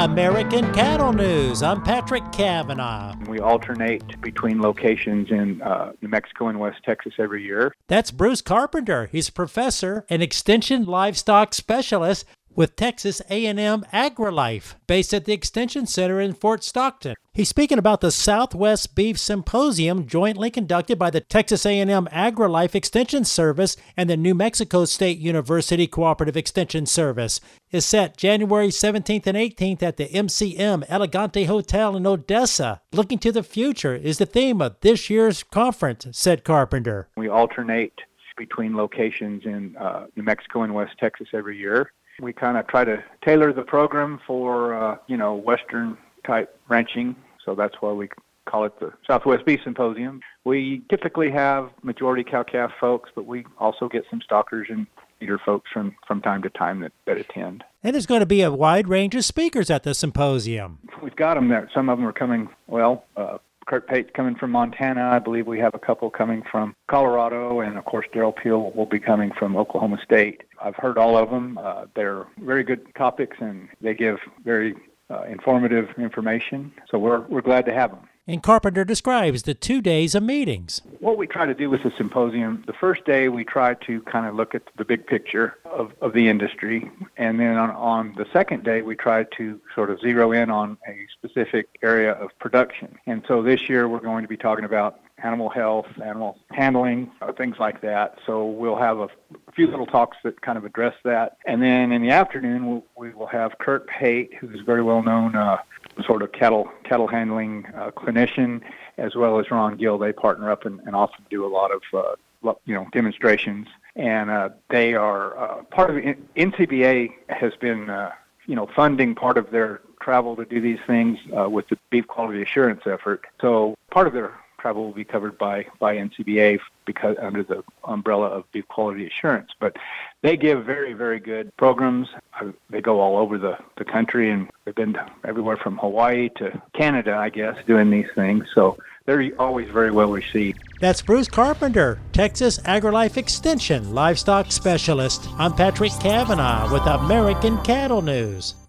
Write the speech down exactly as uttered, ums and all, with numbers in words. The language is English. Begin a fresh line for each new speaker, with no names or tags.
American Cattle News. I'm Patrick Cavanaugh.
We alternate between locations in uh, New Mexico and West Texas every year.
That's Bruce Carpenter. He's a professor and extension livestock specialist with Texas A and M AgriLife, based at the Extension Center in Fort Stockton. He's speaking about the Southwest Beef Symposium jointly conducted by the Texas A and M AgriLife Extension Service and the New Mexico State University Cooperative Extension Service. It's set January seventeenth and eighteenth at the M C M Elegante Hotel in Odessa. Looking to the future is the theme of this year's conference, said Carpenter.
We alternate between locations in uh, New Mexico and West Texas every year. We kind of try to tailor the program for, uh, you know, Western-type ranching, so that's why we call it the Southwest Beef Symposium. We typically have majority cow-calf folks, but we also get some stockers and feeder folks from, from time to time that, that attend.
And there's going to be a wide range of speakers at the symposium.
We've got them there. Some of them are coming, well, uh, Kurt Pate coming from Montana. I believe we have a couple coming from Colorado, and of course Darrell Peel will be coming from Oklahoma State. I've heard all of them. Uh, they're very good topics, and they give very uh, informative information. So we're we're glad to have them.
And Carpenter describes the two days of meetings.
What we try to do with the symposium, the first day we try to kind of look at the big picture of, of the industry. And then on, on the second day, we try to sort of zero in on a specific area of production. And so this year we're going to be talking about animal health, animal handling, uh, things like that. So we'll have a few little talks that kind of address that. And then in the afternoon, we'll, we will have Kurt Pate, who's very well known uh, sort of cattle cattle handling uh, clinician, as well as Ron Gill. They partner up and, and often do a lot of uh, you know demonstrations. And uh, they are uh, part of it. N C B A has been uh, you know funding part of their travel to do these things uh, with the beef quality assurance effort. So part of their travel will be covered by, by N C B A because under the umbrella of beef quality assurance. But they give very, very good programs. Uh, they go all over the, the country, and they've been to everywhere from Hawaii to Canada, I guess, doing these things. So they're always very well received.
That's Bruce Carpenter, Texas AgriLife Extension Livestock Specialist. I'm Patrick Cavanaugh with American Cattle News.